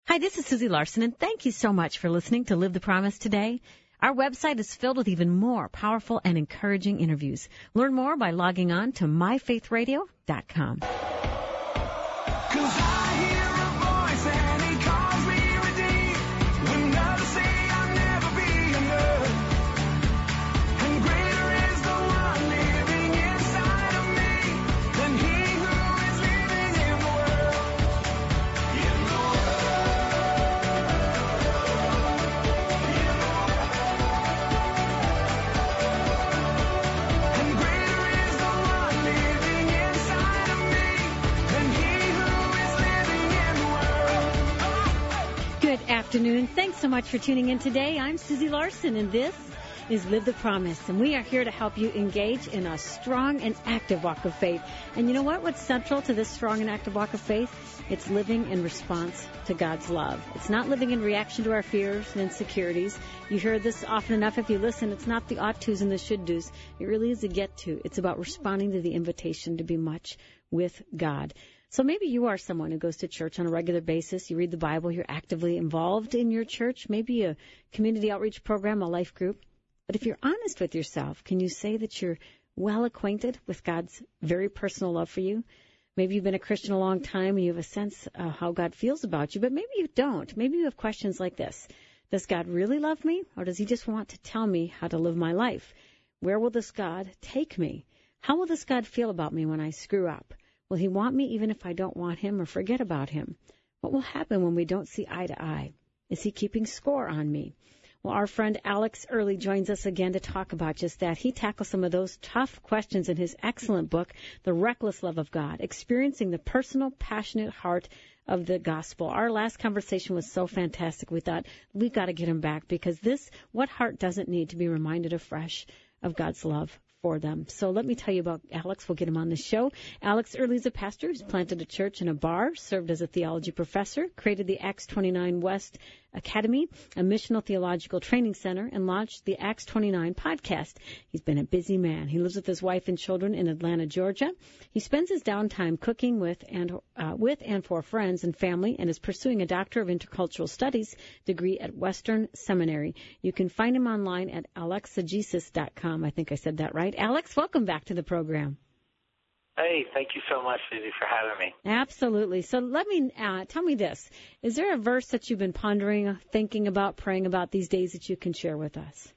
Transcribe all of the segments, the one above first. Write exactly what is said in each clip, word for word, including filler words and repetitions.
Hi, this is Susie Larson, and thank you so much for listening to Live the Promise today. Our website is filled with even more powerful and encouraging interviews. Learn more by logging on to my faith radio dot com. Good afternoon. Thanks so much for tuning in today. I'm Susie Larson, and this is Live the Promise, and we are here to help you engage in a strong and active walk of faith. And you know what? What's central to this strong and active walk of faith? It's living in response to God's love. It's not living in reaction to our fears and insecurities. You hear this often enough if you listen. It's not the ought-tos and the should-dos. It really is a get-to. It's about responding to the invitation to be much with God. So maybe you are someone who goes to church on a regular basis. You read the Bible. You're actively involved in your church, maybe a community outreach program, a life group. But if you're honest with yourself, can you say that you're well acquainted with God's very personal love for you? Maybe you've been a Christian a long time and you have a sense of how God feels about you, but maybe you don't. Maybe you have questions like this. Does God really love me, or does he just want to tell me how to live my life? Where will this God take me? How will this God feel about me when I screw up? Will he want me even if I don't want him or forget about him? What will happen when we don't see eye to eye? Is he keeping score on me? Well, our friend Alex Early joins us again to talk about just that. He tackles some of those tough questions in his excellent book, The Reckless Love of God, Experiencing the Personal, Passionate Heart of the Gospel. Our last conversation was so fantastic. We thought, we've got to get him back, because this, what heart doesn't need to be reminded afresh of God's love for them? So let me tell you about Alex. We'll get him on the show. Alex Early is a pastor who's planted a church and a bar, served as a theology professor, created the Acts twenty-nine West Academy, a missional theological training center, and launched the Acts twenty-nine podcast. He's been a busy man. He lives with his wife and children in Atlanta, Georgia. He spends his downtime cooking with and uh, with and for friends and family, and is pursuing a Doctor of Intercultural Studies degree at Western Seminary. You can find him online at alexagesis dot com. I think I said that right. Alex, welcome back to the program. Hey, thank you so much, Susie, for having me. Absolutely. So let me, uh, tell me this. Is there a verse that you've been pondering, thinking about, praying about these days that you can share with us?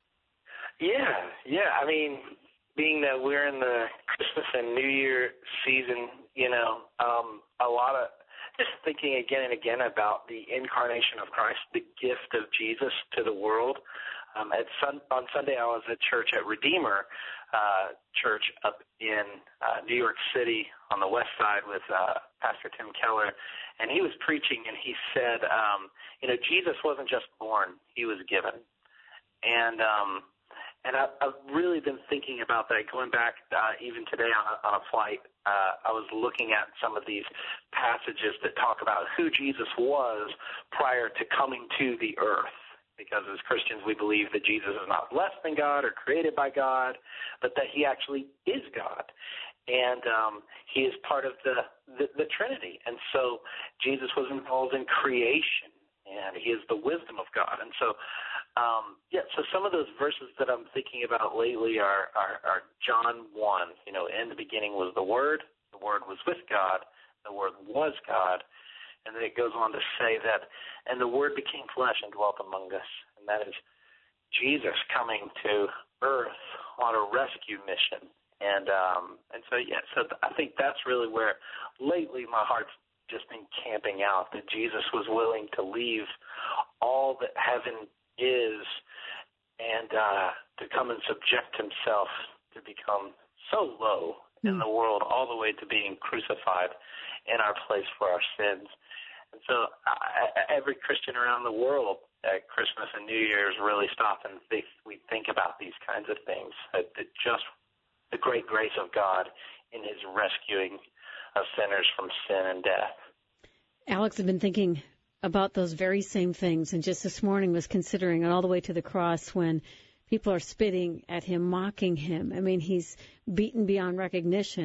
Yeah, yeah. I mean, being that we're in the Christmas and New Year season, you know, um, a lot of just thinking again and again about the incarnation of Christ, the gift of Jesus to the world. Um, at sun, on Sunday, I was at church at Redeemer uh, Church up in uh, New York City on the west side with uh, Pastor Tim Keller, and he was preaching, and he said, um, you know, Jesus wasn't just born, he was given. And um, and I, I've really been thinking about that, going back uh, even today on a, on a flight. Uh, I was looking at some of these passages that talk about who Jesus was prior to coming to the earth. Because as Christians, we believe that Jesus is not less than God or created by God, but that he actually is God. And um, he is part of the, the, the Trinity. And so Jesus was involved in creation, and he is the wisdom of God. And so, um, yeah, so some of those verses that I'm thinking about lately are, are, are John one. You know, in the beginning was the Word. The Word was with God. The Word was God. And then it goes on to say that, and the Word became flesh and dwelt among us. And that is Jesus coming to earth on a rescue mission. And um, and so, yeah, so I think that's really where lately my heart's just been camping out, that Jesus was willing to leave all that heaven is and uh, to come and subject himself to become so low in the world, all the way to being crucified in our place for our sins. And so uh, every Christian around the world at Christmas and New Year's really stop and they, we think about these kinds of things, that, that just the great grace of God in his rescuing of sinners from sin and death. Alex, I've been thinking about those very same things, and just this morning was considering it all the way to the cross when people are spitting at him, mocking him. I mean, he's beaten beyond recognition.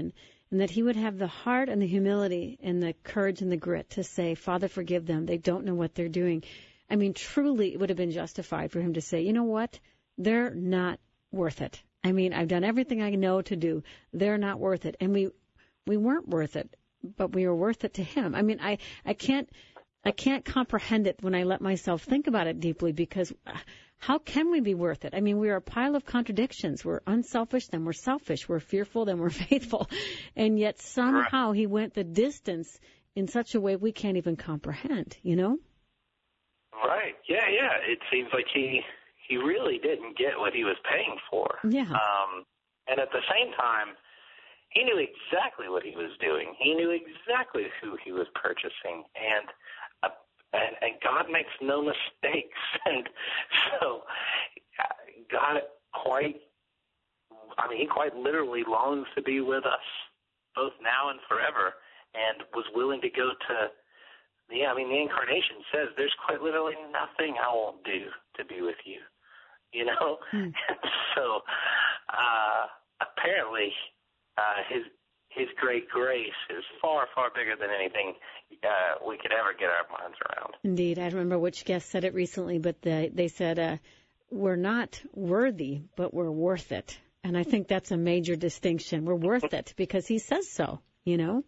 and that he would have the heart and the humility and the courage and the grit to say, Father, forgive them. They don't know what they're doing. I mean, truly, it would have been justified for him to say, you know what? They're not worth it. I mean, I've done everything I know to do. They're not worth it. And we we weren't worth it, but we were worth it to him. I mean, I, I can't I can't comprehend it when I let myself think about it deeply, because how can we be worth it? I mean, we're a pile of contradictions. We're unselfish, then we're selfish. We're fearful, then we're faithful. And yet somehow he went the distance in such a way we can't even comprehend, you know? Right. Yeah, yeah. It seems like he he really didn't get what he was paying for. Yeah. Um, and at the same time, he knew exactly what he was doing. He knew exactly who he was purchasing. And uh, and, and God makes no mistakes. And so God quite, I mean, he quite literally longs to be with us, both now and forever, and was willing to go to, yeah, I mean, the incarnation says there's quite literally nothing I won't do to be with you, you know? Mm. So uh, apparently uh, his his great grace is far, far bigger than anything uh, we could ever get our minds around. Indeed. I don't remember which guest said it recently, but the, they said, uh, we're not worthy, but we're worth it. And I think that's a major distinction. We're worth it because he says so, you know?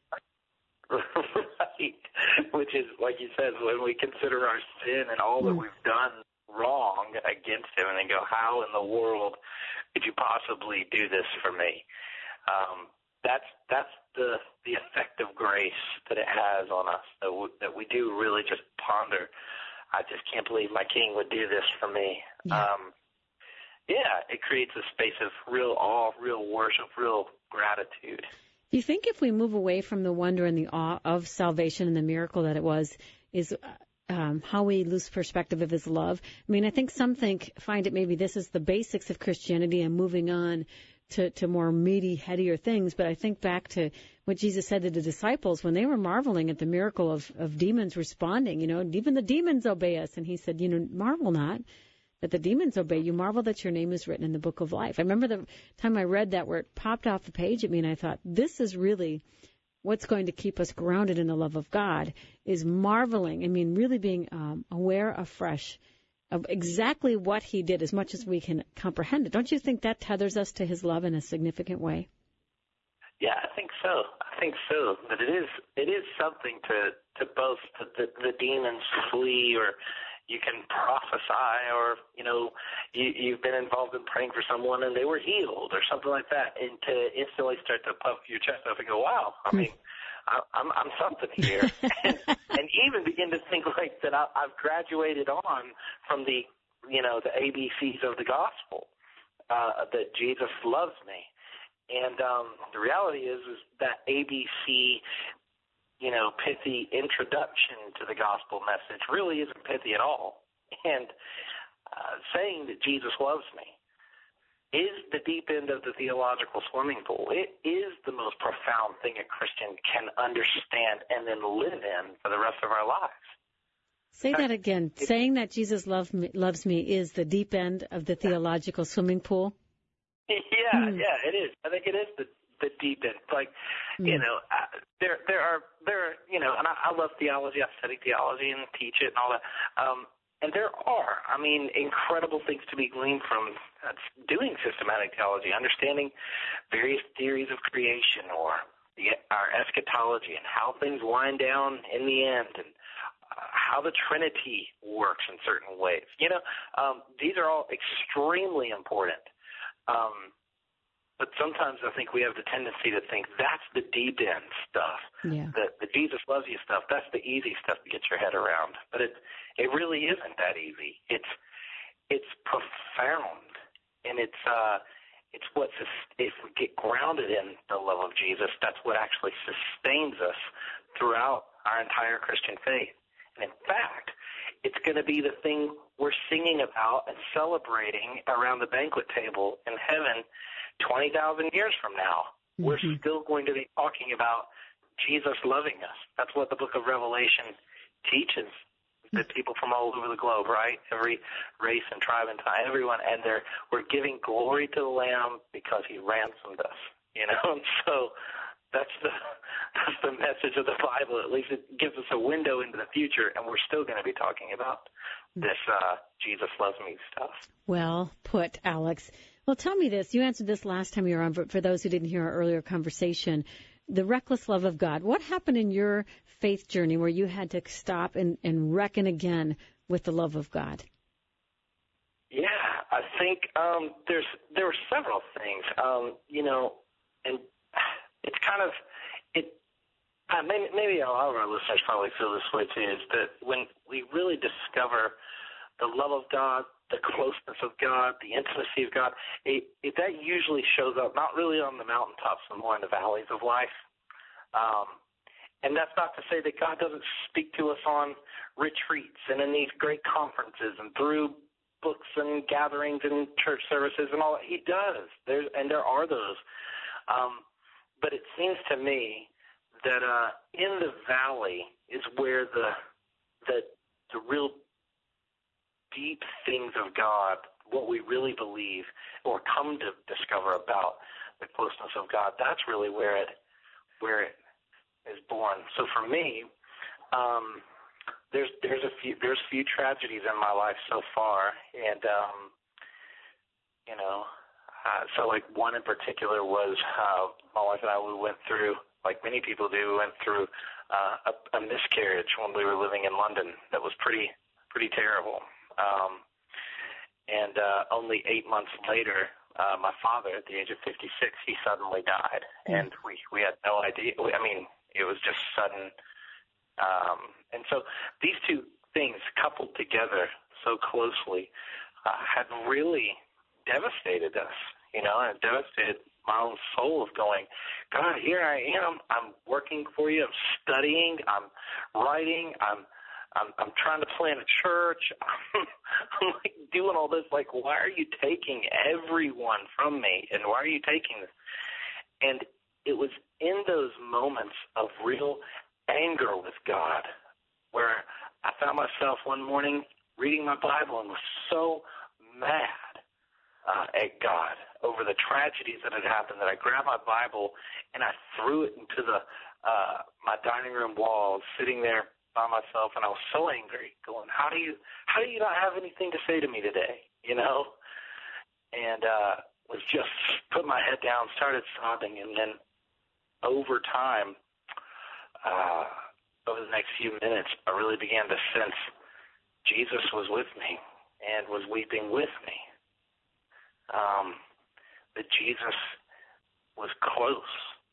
Right. Which is, like you said, when we consider our sin and all that we've done wrong against him and then go, how in the world could you possibly do this for me? Um, that's that's the the effect of grace that it has on us, that we, that we do really just ponder. I just can't believe my king would do this for me. Yeah. Um, yeah, it creates a space of real awe, real worship, real gratitude. Do you think if we move away from the wonder and the awe of salvation and the miracle that it was, is um, how we lose perspective of his love? I mean, I think some think, find it maybe this is the basics of Christianity and moving on to, to more meaty, headier things. But I think back to what Jesus said to the disciples when they were marveling at the miracle of, of demons responding, you know, even the demons obey us. And he said, you know, marvel not that the demons obey you, marvel that your name is written in the book of life. I remember the time I read that where it popped off the page at me, and I thought, this is really what's going to keep us grounded in the love of God, is marveling, I mean, really being um, aware afresh of exactly what he did as much as we can comprehend it. Don't you think that tethers us to his love in a significant way? Yeah, I think so. I think so. But it is it is something to, to boast that the, the demons flee, or you can prophesy, or, you know, you, you've been involved in praying for someone and they were healed or something like that, and to instantly start to puff your chest up and go, wow, I mean, I, I'm, I'm something here. and, and even begin to think like that I, I've graduated on from the, you know, the A B Cs of the gospel, uh, that Jesus loves me. And um, the reality is, is that A B C, you know, pithy introduction to the gospel message really isn't pithy at all. And uh, saying that Jesus loves me is the deep end of the theological swimming pool. It is the most profound thing a Christian can understand and then live in for the rest of our lives. Say that again. It, saying that Jesus love me, loves me is the deep end of the theological swimming pool? Yeah, mm. yeah, it is. I think it is the the deep end. Like, mm. you know, uh, there there are there are, you know, and I, I love theology. I study theology and teach it and all that. Um, and there are, I mean, incredible things to be gleaned from uh, doing systematic theology, understanding various theories of creation, or the, our eschatology, and how things wind down in the end, and uh, how the Trinity works in certain ways. You know, um, these are all extremely important. Um, but sometimes I think we have the tendency to think that's the deep end stuff, yeah. the, the Jesus loves you stuff. That's the easy stuff to get your head around. But it it really isn't that easy. It's it's profound, and it's uh it's what if we get grounded in the love of Jesus, that's what actually sustains us throughout our entire Christian faith. And in fact, it's going to be the thing we're singing about and celebrating around the banquet table in heaven twenty thousand years from now. Mm-hmm. We're still going to be talking about Jesus loving us. That's what the book of Revelation teaches, that people from all over the globe, right? Every race and tribe and tongue, everyone, and they're, we're giving glory to the Lamb because he ransomed us, you know? And so That's the that's the message of the Bible. At least it gives us a window into the future, and we're still going to be talking about this uh, Jesus loves me stuff. Well put, Alex. Well, tell me this. You answered this last time you were on, but for those who didn't hear our earlier conversation, the reckless love of God. What happened in your faith journey where you had to stop and, and reckon again with the love of God? Yeah, I think um, there's there were several things. Um, you know, and it's kind of it. Uh, maybe, maybe a lot of our listeners probably feel this way too. Is that when we really discover the love of God, the closeness of God, the intimacy of God, it, it, that usually shows up not really on the mountaintops, but more in the valleys of life. Um, and that's not to say that God doesn't speak to us on retreats and in these great conferences and through books and gatherings and church services and all that. He does. There's, and there are those. Um, but it seems to me that uh, in the valley is where the the the real deep things of God, what we really believe or come to discover about the closeness of God, that's really where it where it is born. So for me, um, there's there's a few there's a few tragedies in my life so far, and um, you know, uh, so like one in particular was uh, my wife and I we went through, like many people do, we went through uh, a, a miscarriage when we were living in London. That was pretty pretty terrible. Um, and uh, only eight months later, uh, my father, at the age of fifty-six, he suddenly died, mm. and we we had no idea. I mean, it was just sudden. Um, and so these two things coupled together so closely uh, had really devastated us, you know, and devastated my own soul of going, God, here I am. I'm working for you. I'm studying. I'm writing. I'm I'm, I'm trying to plant a church. I'm like doing all this. Like, why are you taking everyone from me? And why are you taking this? And it was in those moments of real anger with God where I found myself one morning reading my Bible and was so mad uh, at God over the tragedies that had happened that I grabbed my Bible and I threw it into the uh, my dining room wall, sitting there by myself, and I was so angry, going, how do you how do you not have anything to say to me today, you know? And uh, was just put my head down, started sobbing, and then over time, uh, over the next few minutes, I really began to sense Jesus was with me and was weeping with me. Um, that Jesus was close.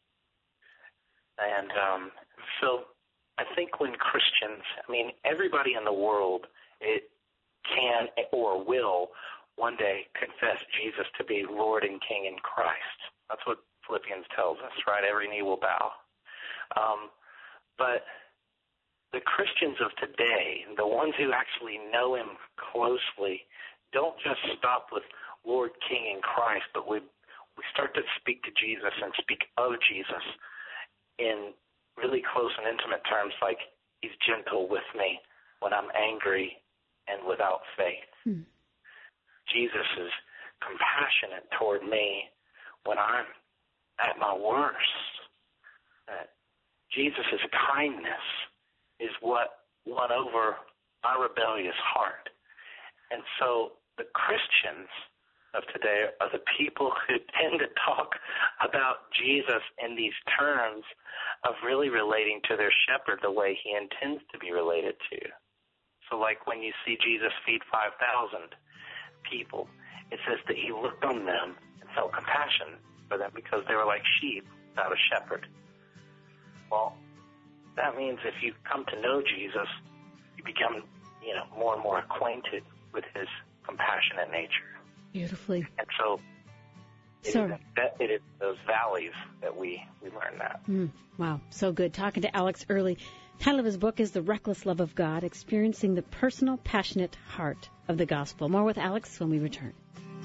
And um, so I think when Christians, I mean, everybody in the world it can or will one day confess Jesus to be Lord and King in Christ. That's what Philippians tells us, right? Every knee will bow. Um, but the Christians of today, the ones who actually know him closely, don't just stop with Lord, King in Christ, but we we start to speak to Jesus and speak of Jesus in really close and intimate terms, like he's gentle with me when I'm angry and without faith. Hmm. Jesus is compassionate toward me when I'm at my worst. Uh, Jesus' kindness is what won over my rebellious heart. And so the Christians of today are the people who tend to talk about Jesus in these terms of really relating to their shepherd the way he intends to be related to. So like when you see Jesus feed five thousand people, it says that he looked on them and felt compassion for them because they were like sheep without a shepherd. Well, that means if you come to know Jesus, you become, you know, more and more acquainted with his compassionate nature. Beautifully. And so it, so, is, it is those valleys that we, we learn that. Mm, wow, so good. Talking to Alex Early. The title of his book is The Reckless Love of God, Experiencing the Personal, Passionate Heart of the Gospel. More with Alex when we return.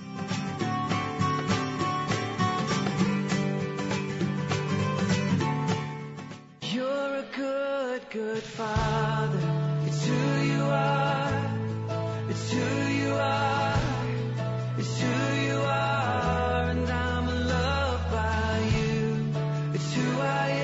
You're a good, good Father. It's who you are. It's who you are. It's who you are, and I'm loved by you. It's who I am.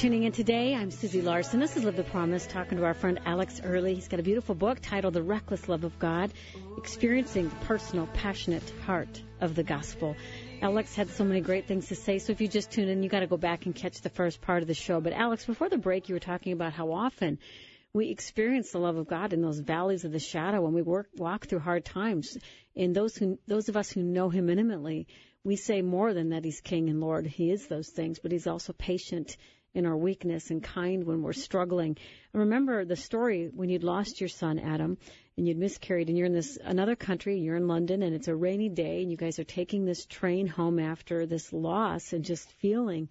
tuning in today. I'm Susie Larson. This is Live the Promise, talking to our friend Alex Early. He's got a beautiful book titled The Reckless Love of God, Experiencing the Personal, Passionate Heart of the Gospel. Alex had so many great things to say, so if you just tune in, you got to go back and catch the first part of the show. But Alex, before the break, you were talking about how often we experience the love of God in those valleys of the shadow when we work, walk through hard times. And those who, those of us who know him intimately, we say more than that he's King and Lord. He is those things, but he's also patient in our weakness and kind when we're struggling. I remember the story when you'd lost your son, Adam, and you'd miscarried, and you're in this another country, you're in London, and it's a rainy day, and you guys are taking this train home after this loss and just feeling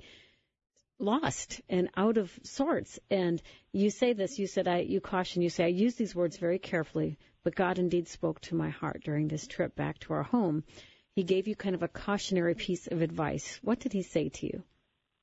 lost and out of sorts. And you say this, you said, I, you caution, you say, I use these words very carefully, but God indeed spoke to my heart during this trip back to our home. He gave you kind of a cautionary piece of advice. What did he say to you?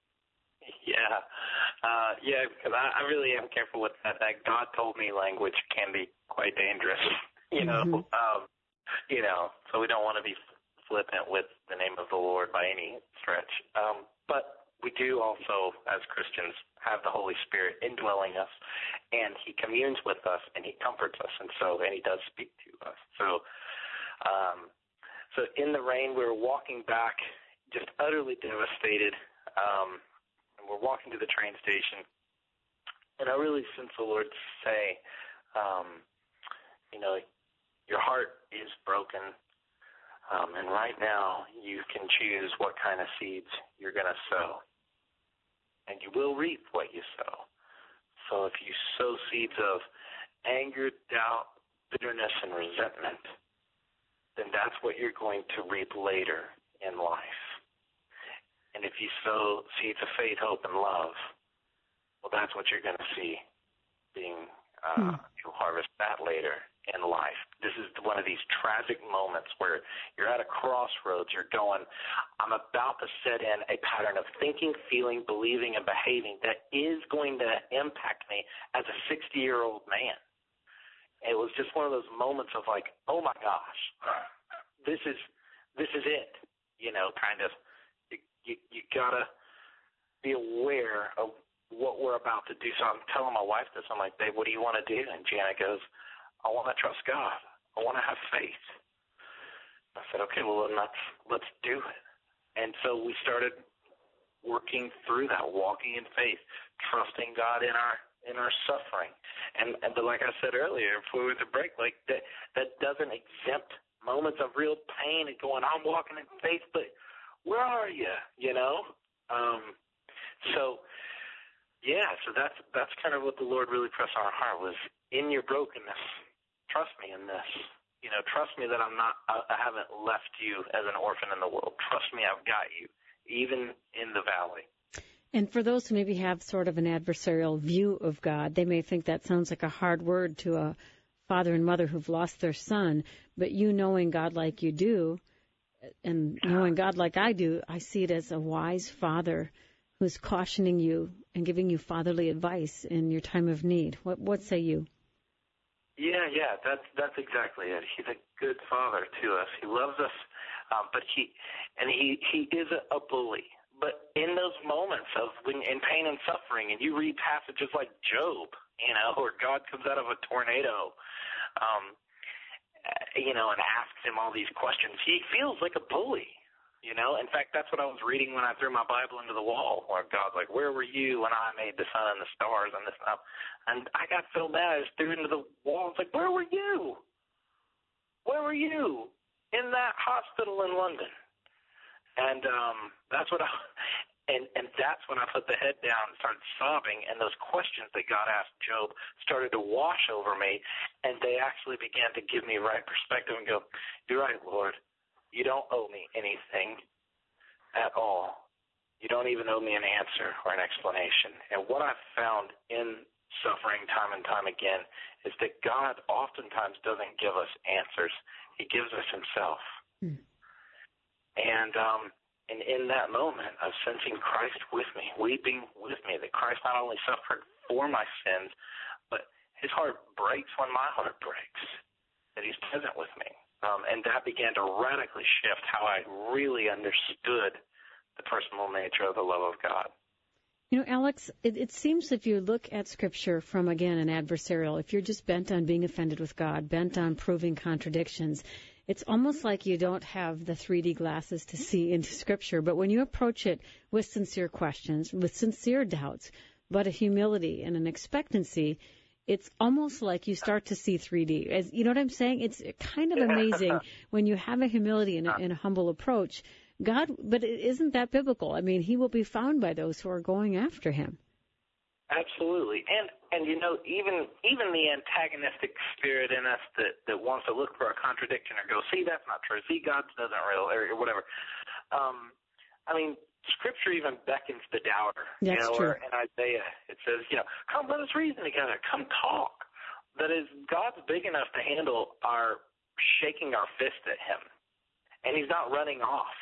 Yeah, uh, yeah, because I, I really am careful with that. That God told me language can be quite dangerous, you know. Mm-hmm. Um, you know, so we don't want to be flippant with the name of the Lord by any stretch. Um, but we do also, as Christians, have the Holy Spirit indwelling us, and He communes with us, and He comforts us, and so and He does speak to us. So, um, so in the rain, we were walking back, just utterly devastated. Um, We're walking to the train station, and I really sense the Lord say, um, you know, your heart is broken, um, and right now you can choose what kind of seeds you're going to sow, and you will reap what you sow. So if you sow seeds of anger, doubt, bitterness, and resentment, then that's what you're going to reap later in life. And if you sow seeds of faith, hope, and love, well, that's what you're going to see being, uh, mm. you'll harvest that later in life. This is one of these tragic moments where you're at a crossroads. You're going, I'm about to set in a pattern of thinking, feeling, believing, and behaving that is going to impact me as a sixty-year-old man. It was just one of those moments of like, oh, my gosh, this is this is it, you know, kind of. You, you got to be aware of what we're about to do. So I'm telling my wife this. I'm like, babe, what do you want to do? And Janet goes, I want to trust God. I want to have faith. I said, okay, well, then let's, let's do it. And so we started working through that, walking in faith, trusting God in our in our suffering. And, and but like I said earlier, before we went to break, like that, that doesn't exempt moments of real pain and going, I'm walking in faith, but where are you, you know? Um, so, yeah, so that's that's kind of what the Lord really pressed on our heart was, in your brokenness, trust me in this. You know, trust me that I'm not, I, I haven't left you as an orphan in the world. Trust me, I've got you, even in the valley. And for those who maybe have sort of an adversarial view of God, they may think that sounds like a hard word to a father and mother who've lost their son, but you knowing God like you do, and knowing God like I do, I see it as a wise father who's cautioning you and giving you fatherly advice in your time of need. What what say you? Yeah, yeah, that's that's exactly it. He's a good father to us. He loves us, um, but he and he he is a, a bully. But in those moments of when in pain and suffering, and you read passages like Job, you know, where God comes out of a tornado, um, you know, and asks him all these questions, he feels like a bully, you know. In fact, that's what I was reading when I threw my Bible into the wall, where God's like, where were you when I made the sun and the stars and this and that? And I got so mad, I just threw it into the wall. It's like, where were you? Where were you? In that hospital in London. And um, that's what I, and, and that's when I put the head down and started sobbing, and those questions that God asked Job started to wash over me, and they actually began to give me right perspective and go, you're right, Lord, you don't owe me anything at all. You don't even owe me an answer or an explanation. And what I've found in suffering time and time again is that God oftentimes doesn't give us answers. He gives us himself. Hmm. And um, and in that moment of sensing Christ with me, weeping with me, that Christ not only suffered for my sins, but his heart breaks when my heart breaks, that he's present with me. Um, and that began to radically shift how I really understood the personal nature of the love of God. You know, Alex, it, it seems if you look at Scripture from, again, an adversarial, if you're just bent on being offended with God, bent on proving contradictions, it's almost like you don't have the three D glasses to see into Scripture. But when you approach it with sincere questions, with sincere doubts, but a humility and an expectancy, it's almost like you start to see three D. As, you know what I'm saying? It's kind of amazing when you have a humility and a, and a humble approach. God, but isn't that biblical? I mean, he will be found by those who are going after him. Absolutely. And, and you know, even even the antagonistic spirit in us that, that wants to look for a contradiction or go, see, that's not true. See, God doesn't real, or whatever. Um, I mean, Scripture even beckons the doubter. That's you know, true. Or in Isaiah, it says, you know, come, let us reason together. Come talk. That is, God's big enough to handle our shaking our fist at him. And he's not running off.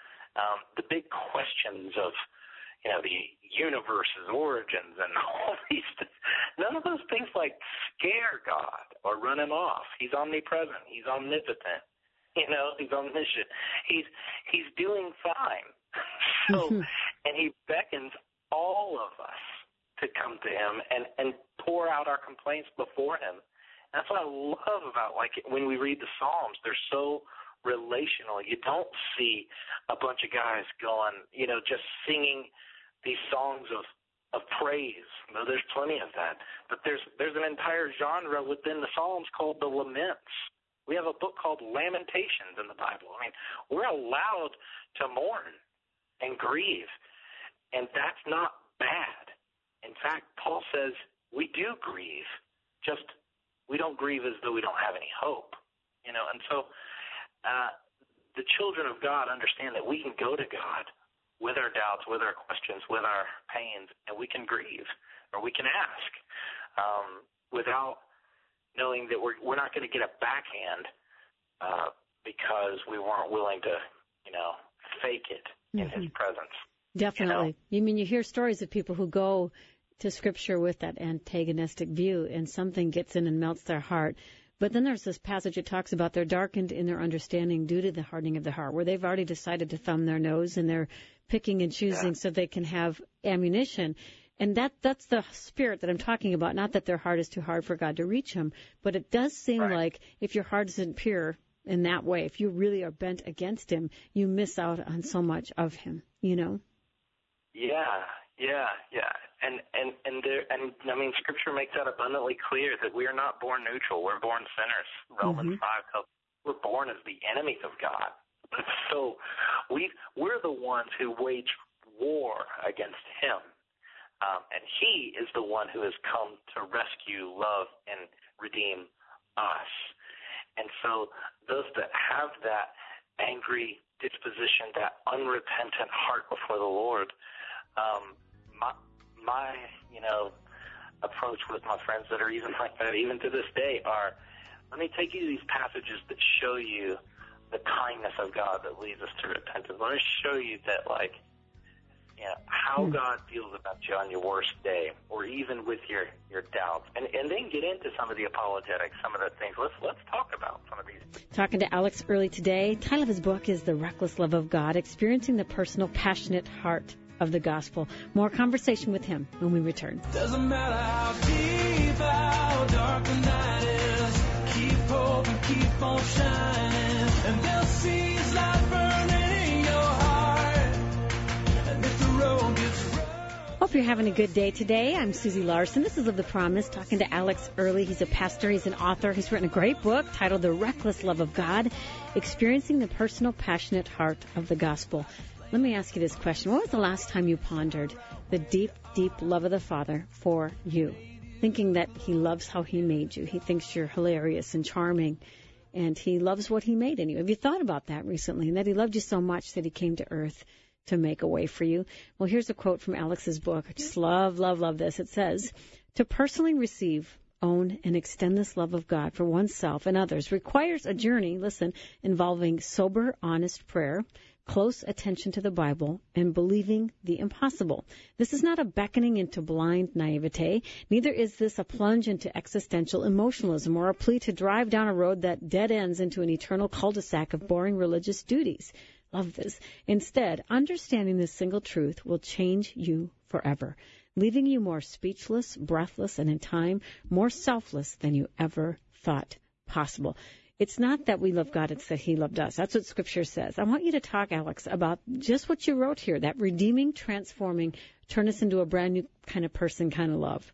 Um, the big questions of, you know, the universe's origins and all these things, none of those things like scare God or run him off. He's omnipresent. He's omnipotent. You know, he's omniscient. He's he's doing fine. So, mm-hmm. and he beckons all of us to come to him and, and pour out our complaints before him. And that's what I love about, like, when we read the Psalms, they're so relational. You don't see a bunch of guys going, you know, just singing these songs of, of praise. No, there's plenty of that. But there's there's an entire genre within the Psalms called the Laments. We have a book called Lamentations in the Bible. I mean, we're allowed to mourn and grieve, and that's not bad. In fact, Paul says we do grieve, just we don't grieve as though we don't have any hope, you know. And so uh, the children of God understand that we can go to God with our doubts, with our questions, with our pains, and we can grieve, or we can ask um, without knowing that we're we're not going to get a backhand uh, because we weren't willing to, you know, fake it in mm-hmm. his presence. Definitely. You know? You mean you hear stories of people who go to Scripture with that antagonistic view, and something gets in and melts their heart. But then there's this passage that talks about they're darkened in their understanding due to the hardening of the heart, where they've already decided to thumb their nose and they're picking and choosing yeah. so they can have ammunition. And that that's the spirit that I'm talking about, not that their heart is too hard for God to reach them, but it does seem right. like if your heart isn't pure in that way, if you really are bent against him, you miss out on so much of him, you know? Yeah, yeah, yeah. And and and there and I mean, Scripture makes that abundantly clear that we are not born neutral. We're born sinners. Romans mm-hmm. five tells us we're born as the enemies of God. So we we're the ones who wage war against him. Um, and he is the one who has come to rescue, love, and redeem us. And so those that have that angry disposition, that unrepentant heart before the Lord, um, my, my, you know, approach with my friends that are even like that, even to this day, are, let me take you to these passages that show you the kindness of God that leads us to repentance. Let me show you that, like, you know, how God feels about you on your worst day, or even with your, your doubts, and and then get into some of the apologetics, some of the things. Let's let's talk about some of these. Talking to Alex Early today. Title of his book is The Reckless Love of God: Experiencing the Personal, Passionate Heart of the Gospel. More conversation with him when we return. Doesn't matter how deep, how dark the night is. Keep hope and keep on shining, and they'll see His light burning in your heart. Hope you're having a good day today. I'm Susie Larson. This is Live the Promise, talking to Alex Early. He's a pastor. He's an author. He's written a great book titled The Reckless Love of God: Experiencing the Personal, Passionate Heart of the Gospel. Let me ask you this question. When was the last time you pondered the deep, deep love of the Father for you? Thinking that He loves how He made you. He thinks you're hilarious and charming, and He loves what He made in you. Have you thought about that recently? And that He loved you so much that He came to earth to make a way for you? Well, here's a quote from Alex's book. I just love, love, love this. It says, to personally receive, own, and extend this love of God for oneself and others requires a journey, listen, involving sober, honest prayer, close attention to the Bible, and believing the impossible. This is not a beckoning into blind naivete. Neither is this a plunge into existential emotionalism or a plea to drive down a road that dead ends into an eternal cul-de-sac of boring religious duties. love this. Instead, understanding this single truth will change you forever, leaving you more speechless, breathless, and in time, more selfless than you ever thought possible. It's not that we love God, it's that he loved us. That's what Scripture says. I want you to talk, Alex, about just what you wrote here, that redeeming, transforming, turn us into a brand new kind of person kind of love.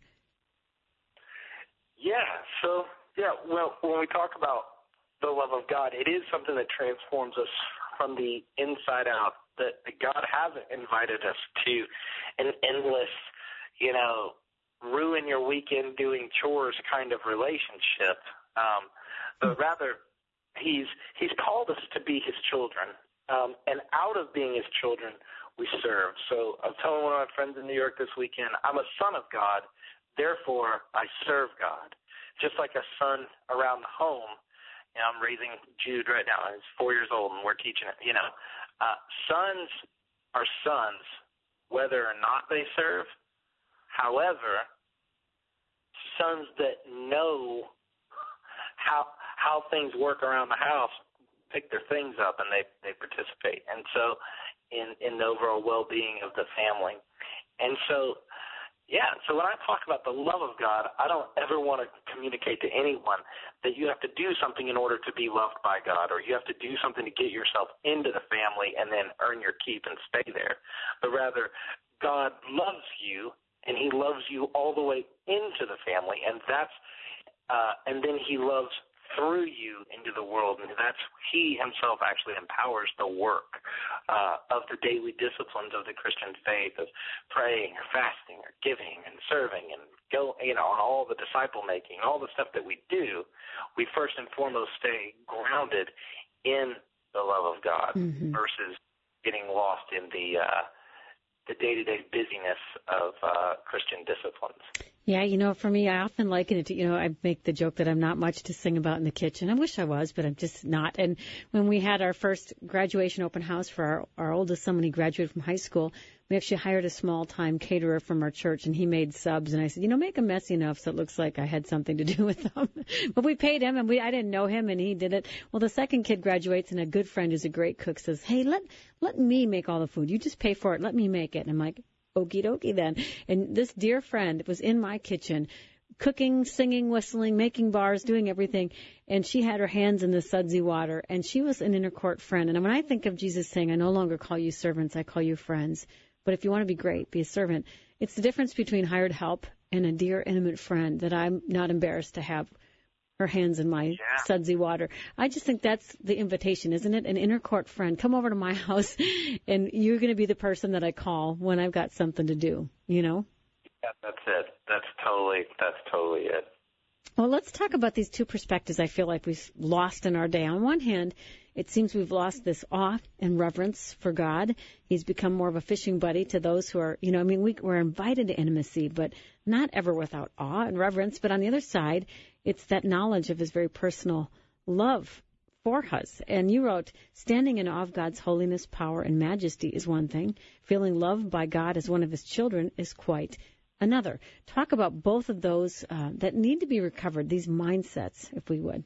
Yeah, so, yeah, well, when we talk about the love of God, it is something that transforms us from the inside out, that God hasn't invited us to an endless, you know, ruin your weekend doing chores kind of relationship. Um, but rather, he's he's called us to be his children, um, and out of being his children, we serve. So I was telling one of my friends in New York this weekend, I'm a son of God, therefore I serve God. Just like a son around the home, you know, I'm raising Jude right now. He's four years old, and we're teaching it. You know, uh, sons are sons, whether or not they serve. However, sons that know how how things work around the house pick their things up and they, they participate. And so in, in the overall well-being of the family. And so, yeah, so when I talk about the love of God, I don't ever want to communicate to anyone that you have to do something in order to be loved by God, or you have to do something to get yourself into the family and then earn your keep and stay there. But rather, God loves you, and he loves you all the way into the family, and that's uh, and then he loves through you into the world, and that's he himself actually empowers the work uh, of the daily disciplines of the Christian faith, of praying or fasting or giving and serving and go, you know, on all the disciple making, all the stuff that we do. We first and foremost stay grounded in the love of God, mm-hmm. versus getting lost in the uh, the day-to-day busyness of uh, Christian disciplines. Yeah, you know, for me, I often liken it to, you know, I make the joke that I'm not much to sing about in the kitchen. I wish I was, but I'm just not. And when we had our first graduation open house for our, our oldest son when he graduated from high school, we actually hired a small-time caterer from our church, and he made subs. And I said, you know, make them messy enough so it looks like I had something to do with them. But we paid him, and we I didn't know him, and he did it. Well, the second kid graduates, and a good friend who's a great cook says, hey, let let me make all the food. You just pay for it. Let me make it. And I'm like, okie dokie then. And this dear friend was in my kitchen cooking, singing, whistling, making bars, doing everything. And she had her hands in the sudsy water, and she was an inner court friend. And when I think of Jesus saying, I no longer call you servants, I call you friends. But if you want to be great, be a servant. It's the difference between hired help and a dear, intimate friend that I'm not embarrassed to have her hands in my yeah. sudsy water. I just think that's the invitation, isn't it? An inner court friend. Come over to my house, and you're going to be the person that I call when I've got something to do, you know? Yeah, that's it. That's totally, that's totally it. Well, let's talk about these two perspectives I feel like we've lost in our day. On one hand, it seems we've lost this awe and reverence for God. He's become more of a fishing buddy to those who are, you know, I mean, we, we're invited to intimacy, but not ever without awe and reverence. But on the other side, it's that knowledge of his very personal love for us. And you wrote, standing in awe of God's holiness, power, and majesty is one thing. Feeling loved by God as one of his children is quite another. Talk about both of those uh, that need to be recovered, these mindsets, if we would.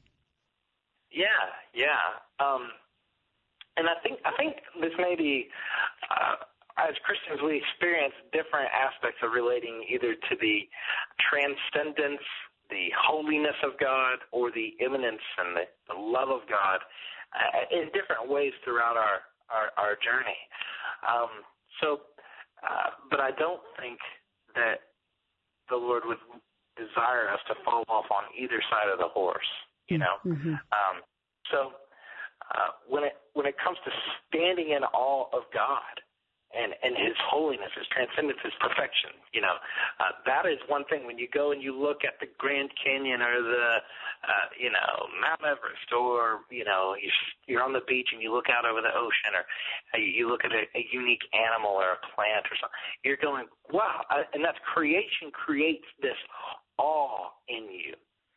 Yeah, yeah. Um, and I think I think this may be, uh, as Christians, we experience different aspects of relating either to the transcendence, the holiness of God, or the immanence and the, the love of God uh, in different ways throughout our, our, our journey. Um, so, uh, but I don't think that the Lord would desire us to fall off on either side of the horse, you know. Mm-hmm. Um, so uh, when it when it comes to standing in awe of God and, and his holiness, his transcendence, his perfection, you know, uh, that is one thing. When you go and you look at the Grand Canyon or the, uh, you know, Mount Everest, or, you know, you're on the beach and you look out over the ocean, or you look at a, a unique animal or a plant or something, you're going, wow, and that's creation creates this awe in you.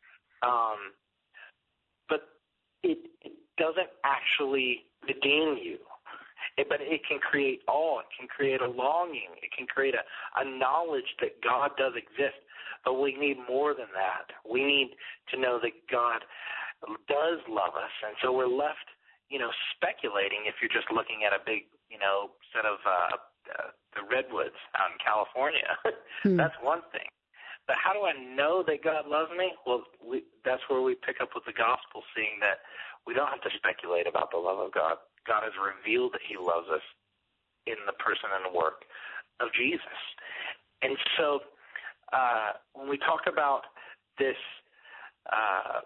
Um, but it, it doesn't actually redeem you. It, but it can create awe. It can create a longing. It can create a, a knowledge that God does exist. But we need more than that. We need to know that God does love us. And so we're left you know, speculating if you're just looking at a big, you know, set of uh, uh, the redwoods out in California. Hmm. That's one thing. But how do I know that God loves me? Well, we, that's where we pick up with the gospel, seeing that we don't have to speculate about the love of God. God has revealed that he loves us in the person and work of Jesus. And so uh, when we talk about this uh,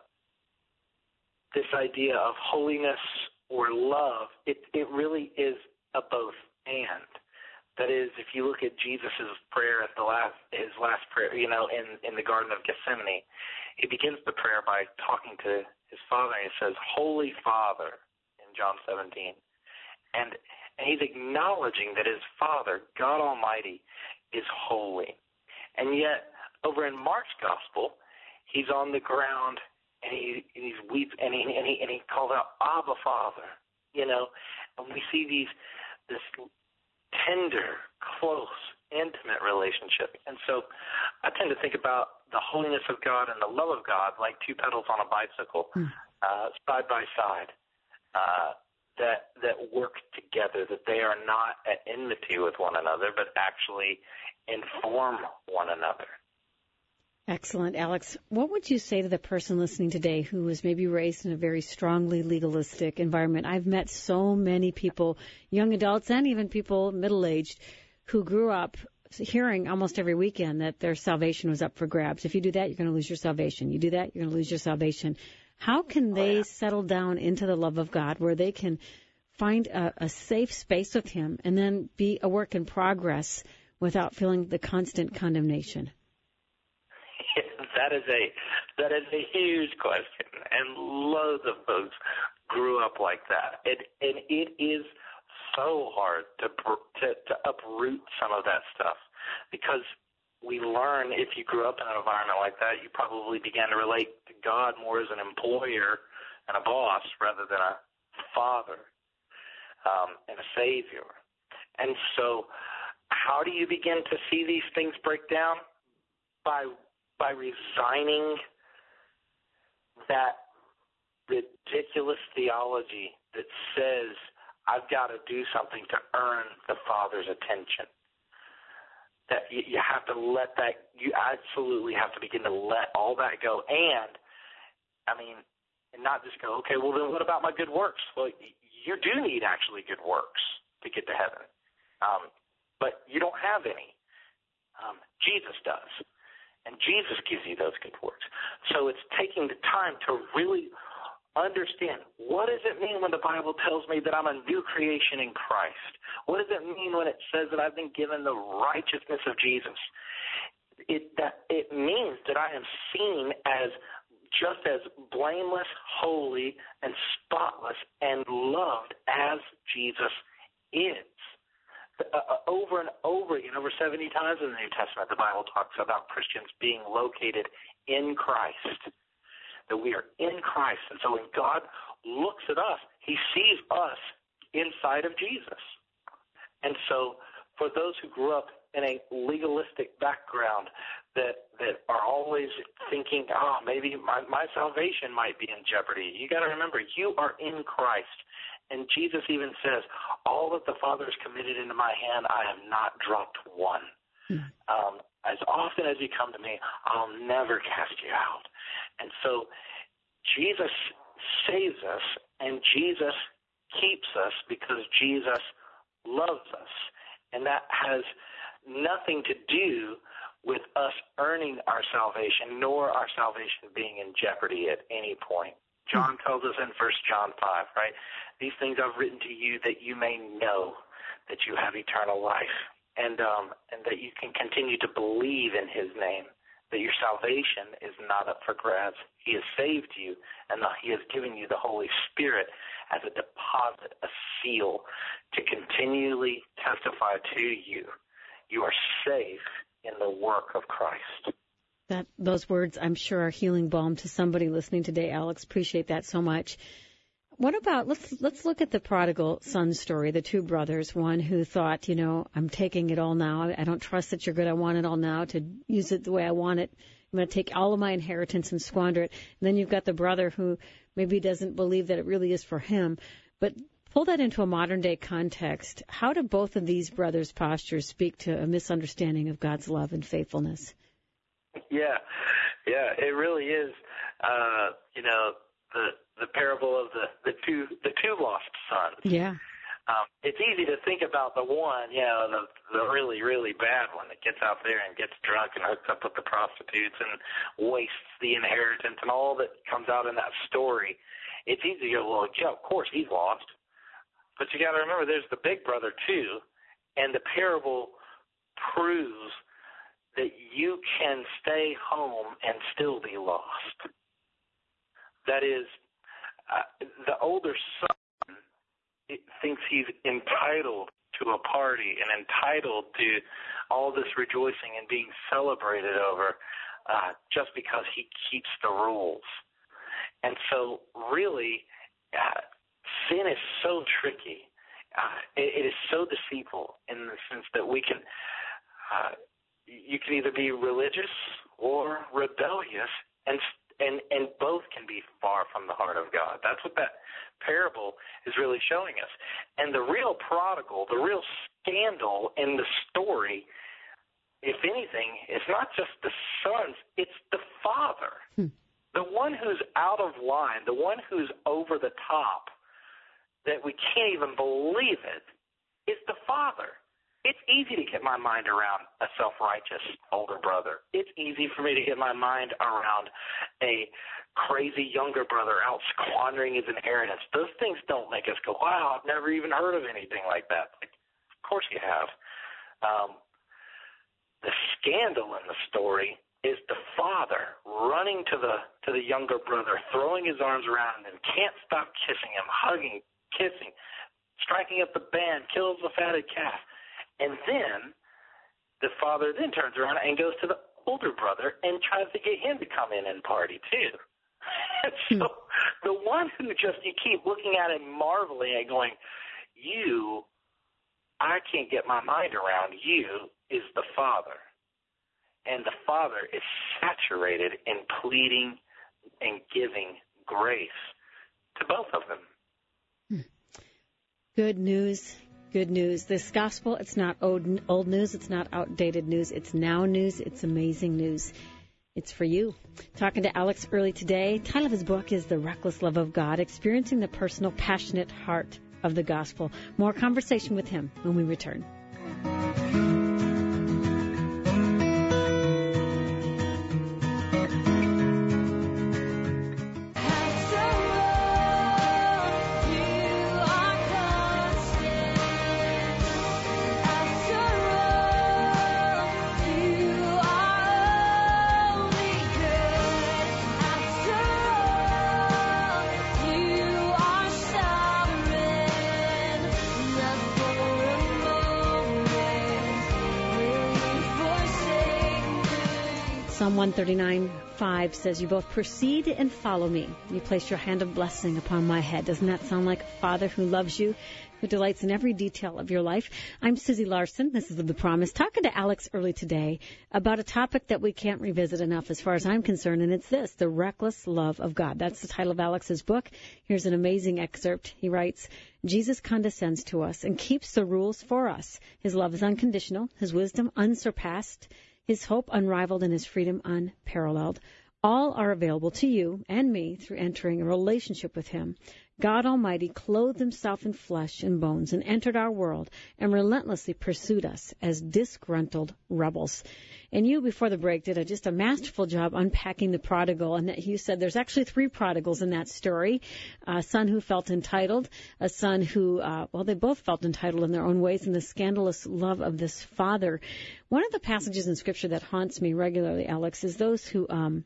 this idea of holiness or love, it, it really is a both and. That is, if you look at Jesus' prayer at the last, his last prayer, you know, in, in the Garden of Gethsemane, he begins the prayer by talking to his Father, and he says, Holy Father, in John seventeen. And, and he's acknowledging that his Father, God Almighty, is holy. And yet, over in Mark's Gospel, he's on the ground, and he and he's weeps, and he, and he, and he calls out, Abba, Father, you know. And we see these this tender, close, intimate relationship. And so I tend to think about the holiness of God and the love of God like two pedals on a bicycle, mm. uh, side by side, uh, that that work together, that they are not at enmity with one another, but actually inform one another. Excellent, Alex. What would you say to the person listening today who was maybe raised in a very strongly legalistic environment? I've met so many people, young adults and even people middle-aged, who grew up hearing almost every weekend that their salvation was up for grabs. If you do that, you're going to lose your salvation. You do that, you're going to lose your salvation. How can they oh, yeah. settle down into the love of God where they can find a, a safe space with him and then be a work in progress without feeling the constant condemnation? That is a that is a huge question, and loads of folks grew up like that. It and it is so hard to to to uproot some of that stuff, because we learn, if you grew up in an environment like that, you probably began to relate to God more as an employer and a boss rather than a father um, and a savior. And so, how do you begin to see these things break down? By by resigning that ridiculous theology that says I've got to do something to earn the Father's attention. That you, you have to let that, you absolutely have to begin to let all that go. And, I mean, and not just go, okay, well, then what about my good works? Well, you do need actually good works to get to heaven. Um, but you don't have any. Um, Jesus does. And Jesus gives you those good works. So it's taking the time to really understand, what does it mean when the Bible tells me that I'm a new creation in Christ? What does it mean when it says that I've been given the righteousness of Jesus? It, that, it means that I am seen as just as blameless, holy, and spotless, and loved as Jesus is. Uh, over and over again, over seventy times in the New Testament, the Bible talks about Christians being located in Christ, that we are in Christ. And so when God looks at us, he sees us inside of Jesus. And so for those who grew up in a legalistic background that that are always thinking, oh, maybe my, my salvation might be in jeopardy, you got to remember, you are in Christ. And Jesus even says, all that the Father has committed into my hand, I have not dropped one. Mm. Um, as often as you come to me, I'll never cast you out. And so Jesus saves us, and Jesus keeps us because Jesus loves us. And that has nothing to do with us earning our salvation, nor our salvation being in jeopardy at any point. John tells us in First John five, right? These things I've written to you that you may know that you have eternal life, and um, and that you can continue to believe in his name, that your salvation is not up for grabs. He has saved you, and he has given you the Holy Spirit as a deposit, a seal, to continually testify to you. You are safe in the work of Christ. That, those words, I'm sure, are healing balm to somebody listening today. Alex, appreciate that so much. What about, let's let's look at the prodigal son story, the two brothers, one who thought, you know, I'm taking it all now. I don't trust that you're good. I want it all now to use it the way I want it. I'm going to take all of my inheritance and squander it. And then you've got the brother who maybe doesn't believe that it really is for him. But pull that into a modern-day context. How do both of these brothers' postures speak to a misunderstanding of God's love and faithfulness? Yeah, yeah, it really is. Uh, you know, the the parable of the, the two the two lost sons. Yeah. Um, it's easy to think about the one, you know, the the really, really bad one that gets out there and gets drunk and hooks up with the prostitutes and wastes the inheritance and all that comes out in that story. It's easy to go, well, yeah, of course he's lost. But you got to remember there's the big brother too, and the parable proves that you can stay home and still be lost. That is, uh, the older son thinks he's entitled to a party and entitled to all this rejoicing and being celebrated over uh, just because he keeps the rules. And so really, uh, sin is so tricky. Uh, it, it is so deceitful in the sense that we can, uh, you can either be religious or rebellious, and and and both can be far from the heart of God. That's what that parable is really showing us. And the real prodigal, the real scandal in the story, if anything, is not just the sons, it's the father. Hmm. The one who's out of line, the one who's over the top, that we can't even believe it, is the father. It's easy to get my mind around a self-righteous older brother. It's easy for me to get my mind around a crazy younger brother out squandering his inheritance. Those things don't make us go, wow, I've never even heard of anything like that. Like, of course you have. Um, the scandal in the story is the father running to the to the younger brother, throwing his arms around him, can't stop kissing him, hugging, kissing, striking up the band, kills the fatted calf. And then the father then turns around and goes to the older brother and tries to get him to come in and party too. So the one who just, you keep looking at him marveling and going, you, I can't get my mind around you, is the father. And the father is saturated in pleading and giving grace to both of them. Good news. Good news. This gospel, it's not old, old news. It's not outdated news. It's now news. It's amazing news. It's for you. Talking to Alex Early today. Title of his book is The Reckless Love of God, Experiencing the Personal, Passionate Heart of the Gospel. More conversation with him when we return. Psalm one thirty-nine five says, you both proceed and follow me. You place your hand of blessing upon my head. Doesn't that sound like a father who loves you, who delights in every detail of your life? I'm Susie Larson. This is The Promise. Talking to Alex Early today about a topic that we can't revisit enough as far as I'm concerned, and it's this, The Reckless Love of God. That's the title of Alex's book. Here's an amazing excerpt. He writes, Jesus condescends to us and keeps the rules for us. His love is unconditional, his wisdom unsurpassed, his hope unrivaled, and his freedom unparalleled. All are available to you and me through entering a relationship with him. God Almighty clothed himself in flesh and bones and entered our world and relentlessly pursued us as disgruntled rebels. And you, before the break, did a, just a masterful job unpacking the prodigal. And that you said there's actually three prodigals in that story. A son who felt entitled, a son who, uh, well, they both felt entitled in their own ways, and the scandalous love of this father. One of the passages in Scripture that haunts me regularly, Alex, is those who... Um,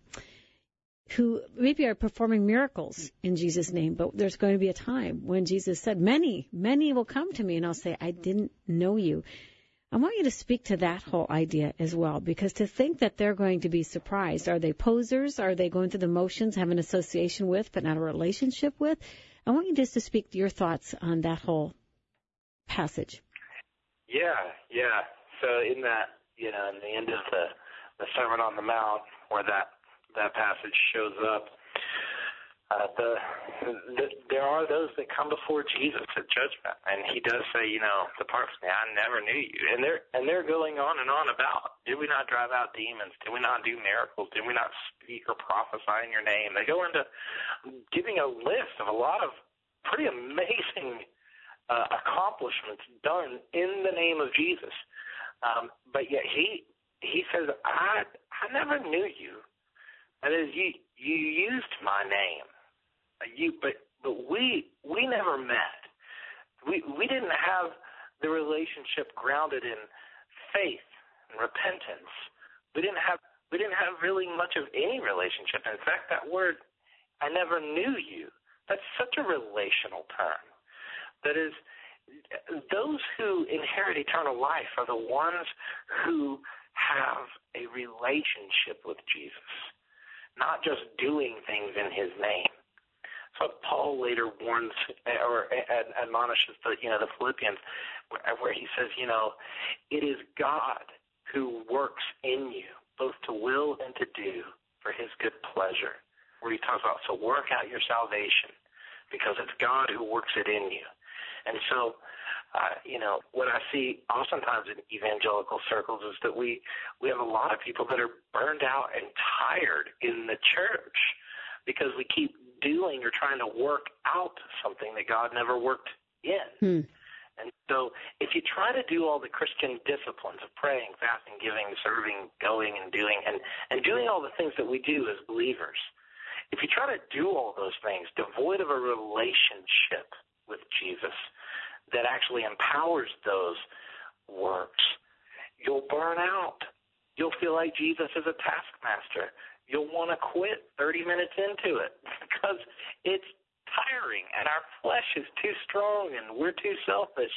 who maybe are performing miracles in Jesus' name, but there's going to be a time when Jesus said, many, many will come to me, and I'll say, I didn't know you. I want you to speak to that whole idea as well, because to think that they're going to be surprised, are they posers? Are they going through the motions, have an association with, but not a relationship with? I want you just to speak to your thoughts on that whole passage. Yeah, yeah. So in that, you know, in the end of the, the Sermon on the Mount, where that that passage shows up, uh, the, the there are those that come before Jesus at judgment, and he does say, you know, depart from me, I never knew you. And they're and they're going on and on about, did we not drive out demons? Did we not do miracles? Did we not speak or prophesy in your name? They go into giving a list of a lot of pretty amazing uh, accomplishments done in the name of Jesus. Um, but yet he he says, I I never knew you. That is, you you used my name. You, but but we we never met. We we didn't have the relationship grounded in faith and repentance. We didn't have we didn't have really much of any relationship. In fact, that word, I never knew you, that's such a relational term. That is, those who inherit eternal life are the ones who have a relationship with Jesus, not just doing things in his name. So Paul later warns or admonishes the, you know, the Philippians, where he says, you know, it is God who works in you, both to will and to do for his good pleasure. Where he talks about, so work out your salvation, because it's God who works it in you. And so, uh, you know, what I see oftentimes in evangelical circles is that we, we have a lot of people that are burned out and tired in the church because we keep doing or trying to work out something that God never worked in. Hmm. And so if you try to do all the Christian disciplines of praying, fasting, giving, serving, going and doing, and, and doing all the things that we do as believers, if you try to do all those things devoid of a relationship with Jesus that actually empowers those works, you'll burn out. You'll feel like Jesus is a taskmaster. You'll want to quit thirty minutes into it because it's tiring and our flesh is too strong and we're too selfish.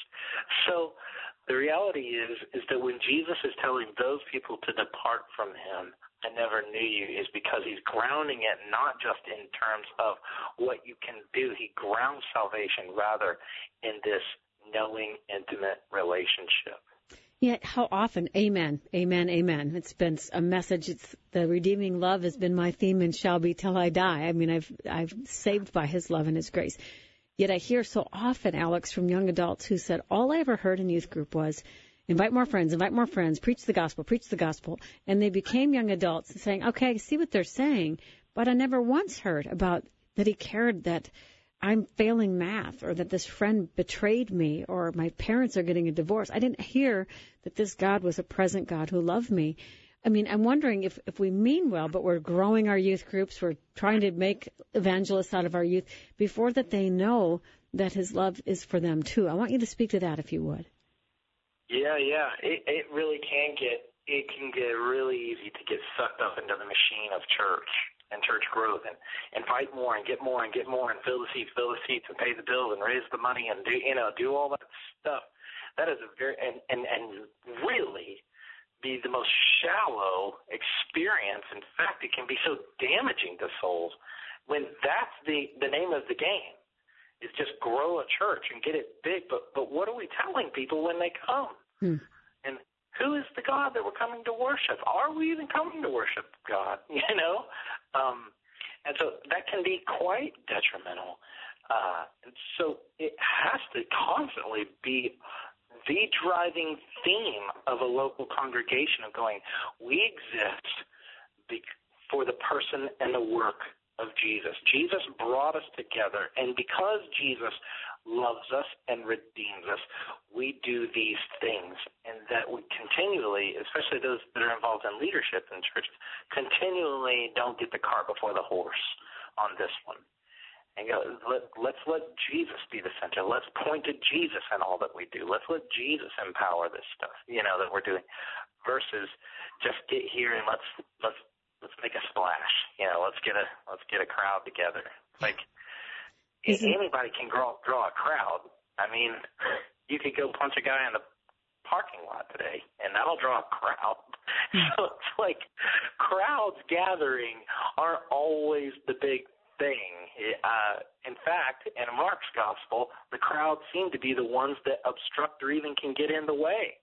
So the reality is is that when Jesus is telling those people to depart from him, I never knew you, is because he's grounding it not just in terms of what you can do. He grounds salvation rather in this knowing, intimate relationship. Yet how often, amen, amen, amen. It's been a message. It's the redeeming love has been my theme and shall be till I die. I mean, I've I've saved by his love and his grace. Yet I hear so often, Alex, from young adults who said, all I ever heard in youth group was, invite more friends, invite more friends, preach the gospel, preach the gospel. And they became young adults saying, okay, I see what they're saying, but I never once heard about that he cared that I'm failing math, or that this friend betrayed me, or my parents are getting a divorce. I didn't hear that this God was a present God who loved me. I mean, I'm wondering if, if we mean well, but we're growing our youth groups, we're trying to make evangelists out of our youth, before that they know that his love is for them too. I want you to speak to that, if you would. Yeah, yeah. It, it really can get, it can get really easy to get sucked up into the machine of church and church growth, and invite more and get more and get more and fill the seats, fill the seats and pay the bills and raise the money and do, you know, do all that stuff. That is a very, and, and, and really be the most shallow experience. In fact, it can be so damaging to souls when that's the, the name of the game, is just grow a church and get it big. But, but what are we telling people when they come? Hmm. And who is the God that we're coming to worship? Are we even coming to worship God? You know? Um, and so that can be quite detrimental. Uh, and so it has to constantly be the driving theme of a local congregation of going, we exist be- for the person and the work of Jesus. Jesus brought us together, and because Jesus loves us and redeems us, we do these things, and that we continually, especially those that are involved in leadership in churches, continually don't get the cart before the horse on this one. And go, let, let's let Jesus be the center. Let's point to Jesus in all that we do. Let's let Jesus empower this stuff, you know, that we're doing, versus just get here and let's let's let's make a splash. You know, let's get a let's get a crowd together. Like, Isn't... anybody can draw draw a crowd. I mean, you could go punch a guy in the parking lot today, and that'll draw a crowd. So it's like crowds gathering aren't always the big thing. Uh, in fact, in Mark's gospel, the crowds seem to be the ones that obstruct or even can get in the way.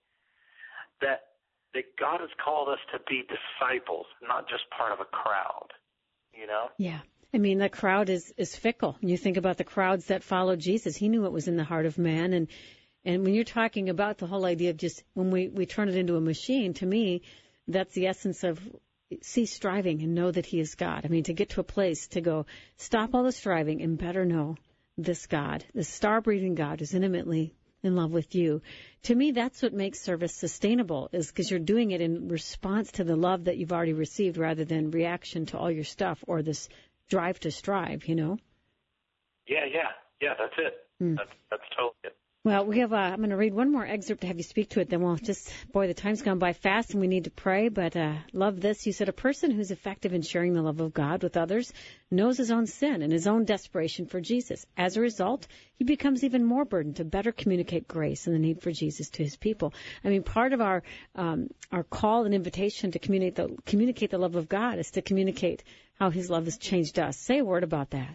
That that God has called us to be disciples, not just part of a crowd, you know? Yeah. I mean, the crowd is, is fickle. You think about the crowds that followed Jesus. He knew what was in the heart of man. And, and when you're talking about the whole idea of just when we, we turn it into a machine, to me, that's the essence of cease striving and know that he is God. I mean, to get to a place to go, stop all the striving and better know this God, this star-breathing God who's intimately in love with you. To me, that's what makes service sustainable, is because you're doing it in response to the love that you've already received rather than reaction to all your stuff or this drive to strive, you know? Yeah, yeah, yeah, that's it. Mm. That's, that's totally it. Well, we have. Uh, I'm going to read one more excerpt to have you speak to it. Then we'll just, boy, the time's gone by fast and we need to pray. But uh, love this. You said, a person who's effective in sharing the love of God with others knows his own sin and his own desperation for Jesus. As a result, he becomes even more burdened to better communicate grace and the need for Jesus to his people. I mean, part of our um, our call and invitation to communicate the, communicate the love of God is to communicate how his love has changed us. Say a word about that.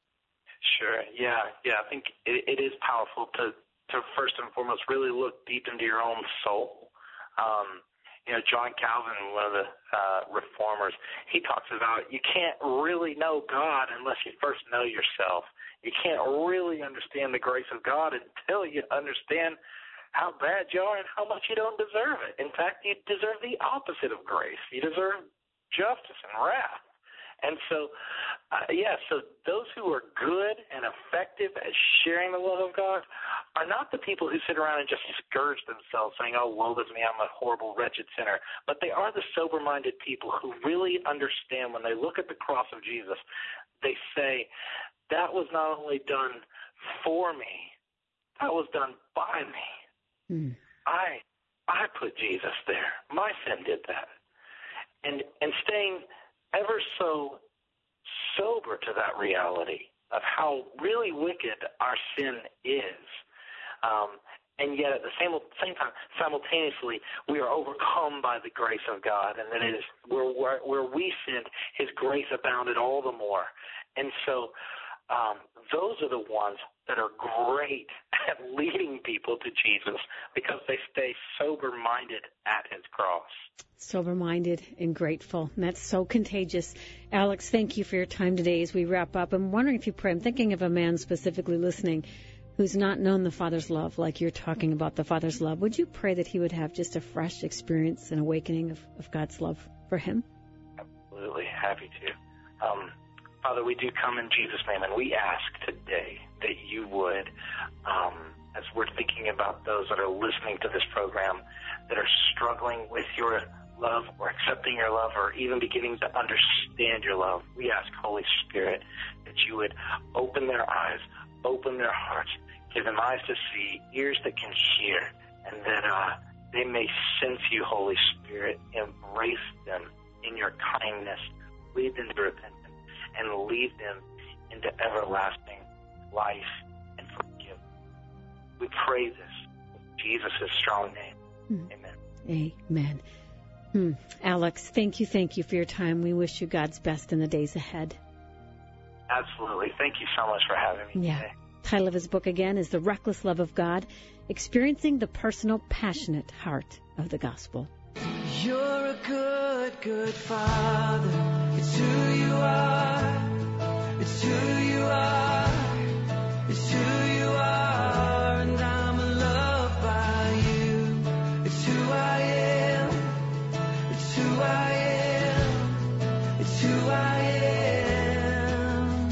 Sure. Yeah, yeah. I think it, it is powerful to. to first and foremost really look deep into your own soul. Um, you know, John Calvin, one of the uh, reformers, he talks about you can't really know God unless you first know yourself. You can't really understand the grace of God until you understand how bad you are and how much you don't deserve it. In fact, you deserve the opposite of grace. You deserve justice and wrath. And so, uh, yeah, so those who are good and effective at sharing the love of God are not the people who sit around and just scourge themselves saying, oh, woe is me, I'm a horrible, wretched sinner. But they are the sober-minded people who really understand when they look at the cross of Jesus, they say, that was not only done for me, that was done by me. Mm. I I put Jesus there. My sin did that. And and staying ever so sober to that reality of how really wicked our sin is. Um, and yet at the same, same time, simultaneously, we are overcome by the grace of God. And that it is where, where, where we sinned, his grace abounded all the more. And so um, those are the ones that are great at leading people to Jesus because they stay sober-minded at his cross. Sober-minded and grateful. And that's so contagious. Alex, thank you for your time today as we wrap up. I'm wondering if you pray. I'm thinking of a man specifically listening who's not known the Father's love like you're talking about the Father's love. Would you pray that he would have just a fresh experience and awakening of, of God's love for him? Absolutely. Happy to. Um, Father, we do come in Jesus' name, and we ask today that you would, um, as we're thinking about those that are listening to this program that are struggling with your love or accepting your love or even beginning to understand your love, we ask, Holy Spirit, that you would open their eyes, open their hearts, give them eyes to see, ears that can hear, and that uh, they may sense you, Holy Spirit, embrace them in your kindness, lead them to repentance, and lead them into everlasting life and forgiveness. We pray this in Jesus' strong name. Mm. Amen. Amen. Hmm. Alex, thank you, thank you for your time. We wish you God's best in the days ahead. Absolutely. Thank you so much for having me yeah. today. Title of his book again is The Reckless Love of God, Experiencing the Personal, Passionate Heart of the Gospel. You're a good, good Father. It's who you are. It's who you are. It's who you are. And I'm loved by you. It's who I am. It's who I am. It's who I am.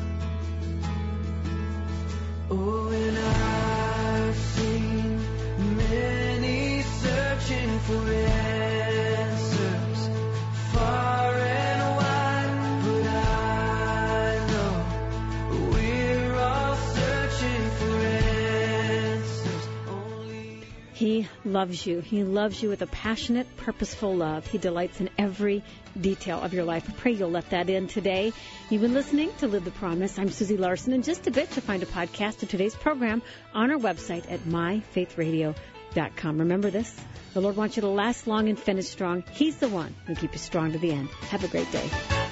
Oh, and I've seen many searching for it. He loves you. He loves you with a passionate, purposeful love. He delights in every detail of your life. I pray you'll let that in today. You've been listening to Live the Promise. I'm Susie Larson. In just a bit, you'll find a podcast of today's program on our website at my faith radio dot com. Remember this, the Lord wants you to last long and finish strong. He's the one who keeps you strong to the end. Have a great day.